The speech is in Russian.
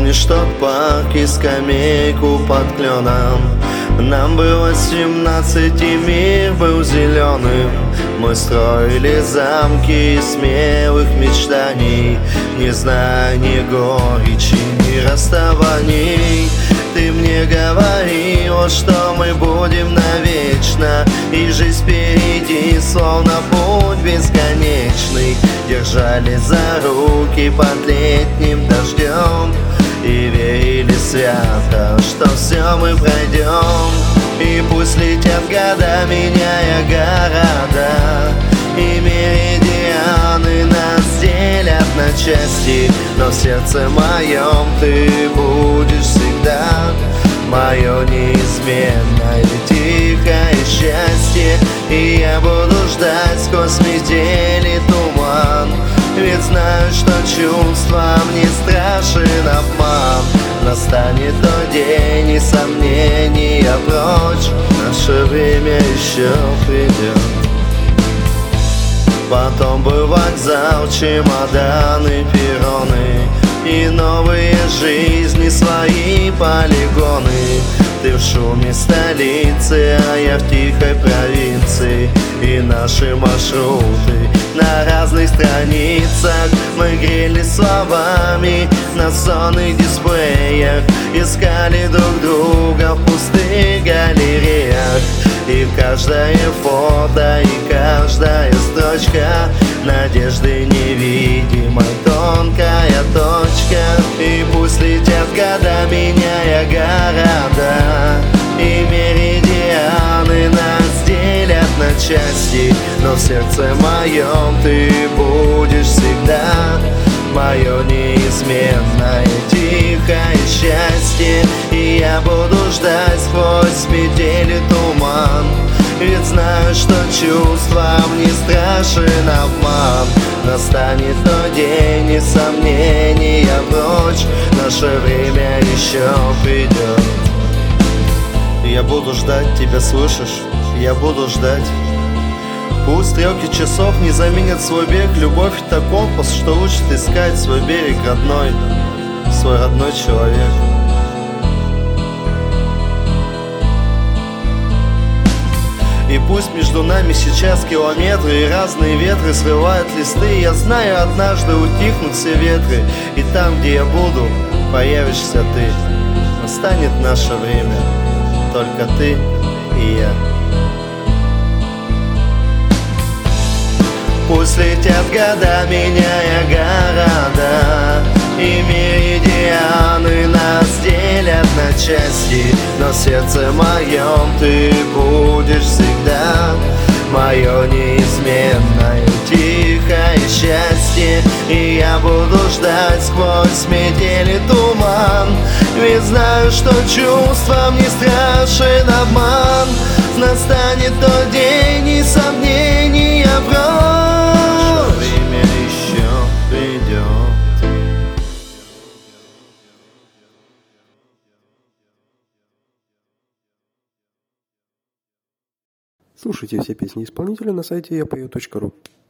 Помнишь тот парк и скамейку под кленом? Нам было 17, и мир был зеленым. Мы строили замки из смелых мечтаний, не зная ни горечи, ни расставаний. Ты мне говорила, что мы будем навечно, и жизнь впереди, словно путь бесконечный. Держали за руки под летним дождем и верили свято, что все мы пройдем. И пусть летят года, меняя города, и меридианы нас делят на части, но в сердце моем ты будешь всегда. Мое неизменное тихое счастье, и я буду ждать сквозь метели туман. Ведь знаю, что чувствам не страшен обман. Настанет тот день, и сомнения прочь, наше время еще придет. Потом был вокзал, чемоданы, перроны, и новые жизни, свои полигоны. Ты в шуме столицы, а я в тихой провинции, и наши маршруты на разных страницах. Мы грели словами на сонных дисплеях, искали друг друга в пустых галереях. И каждое фото, и каждая строчка надежды невидимой тонкая точка. И пусть летят года, меняя города, и меридианы нас делят на части, но в сердце моем ты будешь всегда. Мое неизменное тихое счастье, и я буду ждать сквозь метели туман. Ведь знаю, что чувствам не страшен обман. Настанет тот день, и сомнения прочь, наше время еще придет. Я буду ждать тебя, слышишь? Я буду ждать. Пусть стрелки часов не заменят свой бег. Любовь — это компас, что учит искать свой берег родной, свой родной человек. И пусть между нами сейчас километры, и разные ветры срывают листы, я знаю, однажды утихнут все ветры, и там, где я буду, появишься ты. Настанет наше время, только ты и я. Пусть летят года, меняя города, и меридианы нас делят на части, но в сердце моем ты будешь всегда. Мое неизменное тихое счастье, и я буду ждать сквозь метели туман. Ведь знаю, что чувствам не страшен обман. Настанет тот день, и сомнения прочь, время еще придет. Слушайте все песни исполнителя на сайте yapayot.ru.